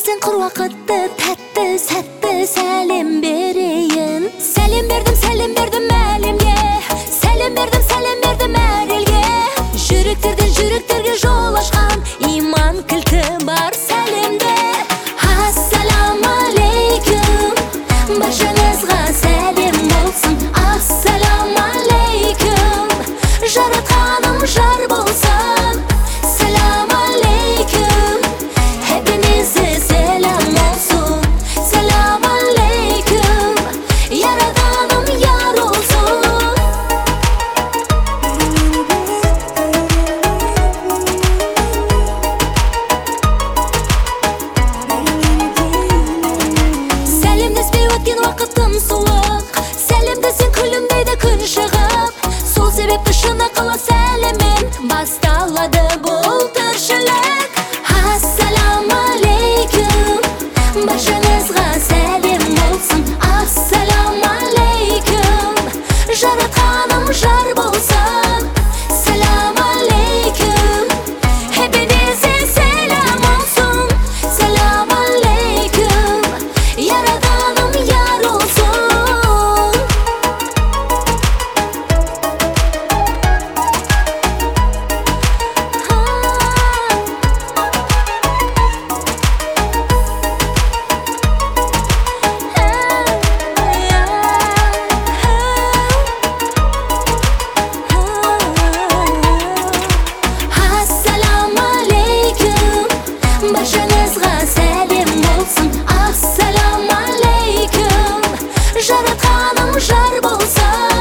Sen qur vaqtda tatlı satты сәлем берейін. Сәлем бердім әлемге, сәлем бердім әр елге. Жүректерге жол ашқан иман кілті бар сәлемде. Ассаламалейкум, баршаңызға сәлем болсын. Ассаламалейкум, жаратқаным жар болсын. Салам алейкум, hepinize selam olsun. Selam aleykum, yaradanım yar olsun. Сәлемдеспей өткен уақытым суық, сәлемдесең күлімдейді күн шығып. Сол себепті шын ықылы сәлеммен басталады бұл тіршілік. Ассаламалейкум, баршаңызға сәлем болсын. Ассаламалейкум, жаратқаным жар болсын. Салам алейкум, hepinize selam olsun. Салам алейкум, yaradanım yar olsun. Ассаламалейкум, баршаңызға сәлем болсын. Ассаламалейкум, жаратқаным жар болсын.